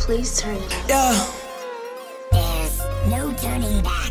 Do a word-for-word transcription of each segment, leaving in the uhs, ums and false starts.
Please turn it up. Yeah. There's no turning back.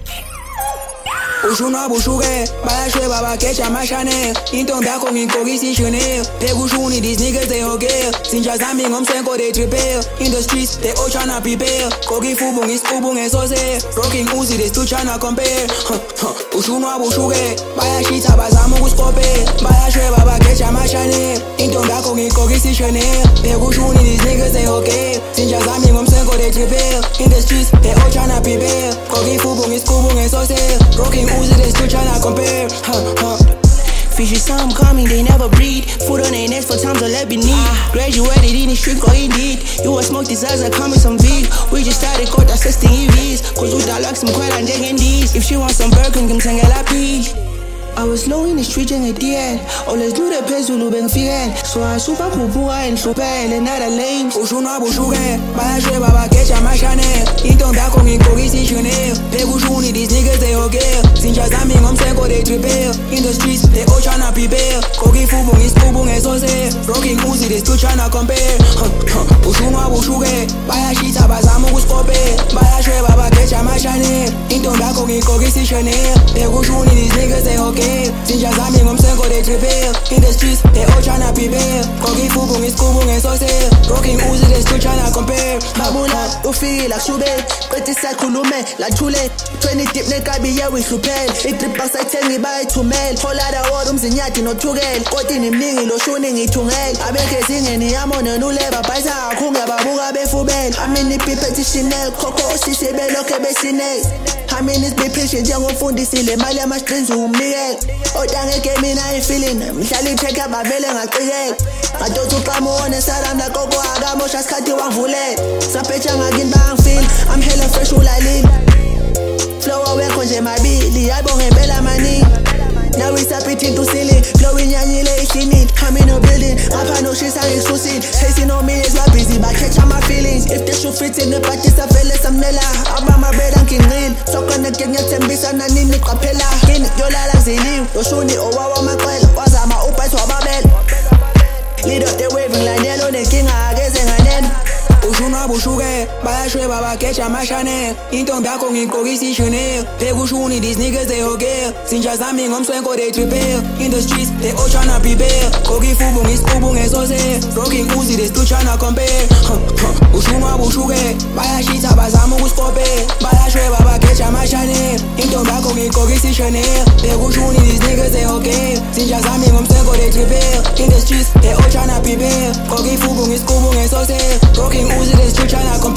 Ushunwa bushuke, bayashwe baba kecha mashane. Intombi yakho ngigqokisa i-Chanel. Phekushuni these niggas they okay. Zinja zami ngomsenko they prepare. In the streets they all tryna prepare. Gqoka ifubu ngisifubu ngesose. Rocking Uzi they still tryna compare. Ushunwa bushuke, bayashitha bazama ukuskope. Bayashwe baba kecha mashane. Intombi yakho ngigqokisa i-Chanel. Phekushuni these niggas they okay. Zinja zami ngomsenko they prepare. In the streets they all tryna prepare. Gqoka ifubu ngisifubu ngesose. Rocking Uzi, they still tryna compare. Huh, huh. Fishy some coming, they never breed. Food on their necks for times I'll let be need. Graduated in the street, go indeed. You will smoke these eyes, I coming some big. We just started got assisting E Vs. Cause we got like some quite and digging these. If she wants some Birkin, come tangle up peach. I was low in the street and at the end. Oh, let's do the pezzulu bang fiel. So I super kupua and super and another lane. Ushunwa bushuke, bayashwe baba kecha mashane. Intombi yakho ngigqokisa i-Chanel. Phekushuni these niggas they okay. Zinja zami ngomsenko they prepare. In the streets they all tryna prepare. Gqoka ifubu ngisifubu ngesose. Rocking Uzi they still tryna compare. Ushunwa bushuke, bayashitha bazama ukuskope. Bayashwe baba kecha mashane. Intombi yakho ngigqokisa i-Chanel. Phekushuni these niggas they okay. Zinja zami ngomsenko they prepare. In the streets they all tryna prepare. Gqoka ifubu ngisifubu ngesose. Rocking Uzi they still tryna compare. Babula ufike la shube qethi sakhulume la thule twenty dip nekabi ye wihluphele itrip basayithengi bayithumele holada word umzinyathi nothukele kodwa inimningi lo shuni ngithungele abekhe zingeni yamo nonuleva bhayisa kakhunga babuka befubele amini pipethe Chanel khokho sisi belokhe besineke amini sibiphishe njengomfundisi le mali yama-strings umnikele kodwa ngeke mina i-feeling mhlala i-check-up bavele ngacikela ngadotha uqama uwone saramla koko akamosha sikhathi wangivulele sapetsha ngakini bangifile I'm hella fresh ulalile flow awekho nje mabili yabo ngempela maningi now it's up into ceiling flow inyanyile ihlini I'm in a building ngapha noshisa ngikususile chasing on me is my busy but catch my feelings if the shoe fits in the party savele samnela abamabela nginqile sokoneke ngiyathembisana nini qaphela kini yolala ziliwe yoshuni owawa amaqela wazama ubhathi wababela lead up the waving line yellow nenkinga akeze nganena Ushunwa bushuke, bayashwe baba kecha mashane. Intombi yakho ngigqokisa i-Chanel. Phekushuni these niggas they okay. Zinja zami ngomsenko they prepare. In the streets they all tryna prepare. Gqoka ifubu ngisifubu ngesose. Rocking Uzi they still tryna compare. Ushunwa bushuke, bayashitha bazama ukuskope. Bayashwe baba kecha mashane. Intombi yakho ngigqokisa i-Chanel. Phekushuni these niggas they okay. Zinja zami ngomsenko they prepare. In the streets they all tryna prepare. Gqoka ifubu ngisifubu ngesose. Rocking Uzi they still tryna compare.